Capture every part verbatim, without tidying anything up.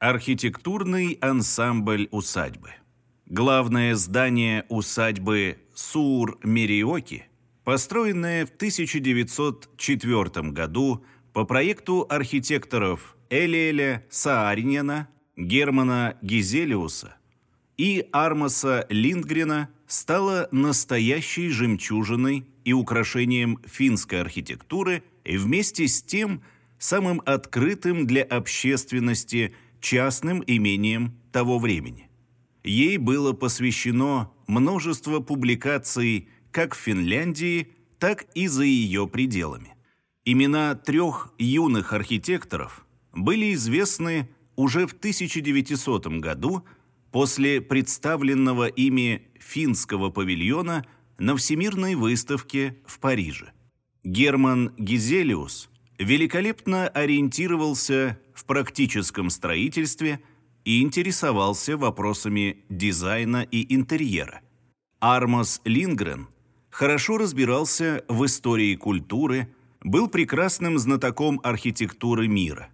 Архитектурный ансамбль усадьбы. Главное здание усадьбы Суур-Мериоки, построенное в тысяча девятьсот четвёртом году по проекту архитекторов Элиэля Сааринена, Германа Гизелиуса и Армаса Линдгрена, стало настоящей жемчужиной и украшением финской архитектуры и вместе с тем самым открытым для общественности частным имением того времени. Ей было посвящено множество публикаций как в Финляндии, так и за ее пределами. Имена трех юных архитекторов были известны уже в тысяча девятисотом году после представленного ими финского павильона на Всемирной выставке в Париже. Герман Гизелиус великолепно ориентировался в практическом строительстве и интересовался вопросами дизайна и интерьера. Армас Линдгрен хорошо разбирался в истории культуры, был прекрасным знатоком архитектуры мира.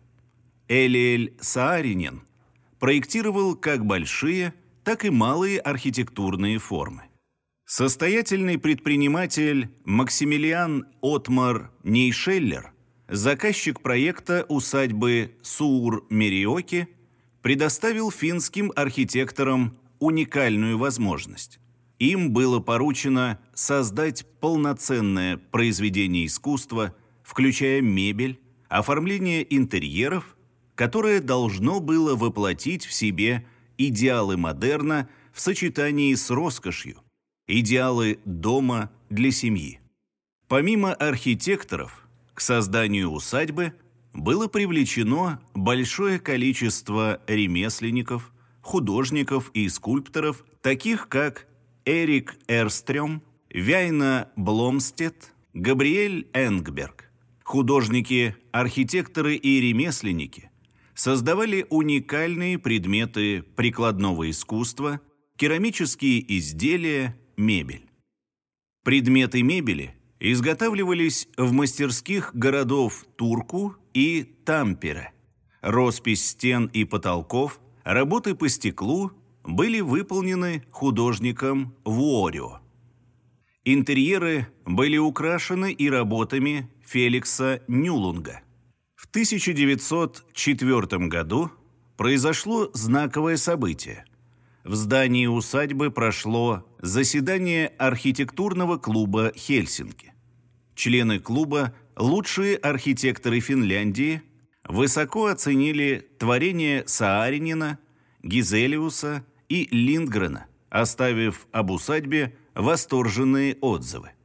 Элиэль Сааринен проектировал как большие, так и малые архитектурные формы. Состоятельный предприниматель Максимилиан Отмар Нейшеллер, заказчик проекта усадьбы Суур-Мериоки, предоставил финским архитекторам уникальную возможность. Им было поручено создать полноценное произведение искусства, включая мебель, оформление интерьеров, которое должно было воплотить в себе идеалы модерна в сочетании с роскошью, идеалы дома для семьи. Помимо архитекторов, к созданию усадьбы было привлечено большое количество ремесленников, художников и скульпторов, таких как Эрик Эрстрём, Вяйна Бломстед, Габриэль Энгберг. Художники, архитекторы и ремесленники создавали уникальные предметы прикладного искусства, керамические изделия, мебель. Предметы мебели изготавливались в мастерских городов Турку и Тампере. Роспись стен и потолков, работы по стеклу были выполнены художником Вуорио. Интерьеры были украшены и работами Феликса Нюлунга. В тысяча девятьсот четвёртом году произошло знаковое событие. В здании усадьбы прошло заседание архитектурного клуба Хельсинки. Члены клуба, лучшие архитекторы Финляндии, высоко оценили творения Сааринена, Гизелиуса и Линдгрена, оставив об усадьбе восторженные отзывы.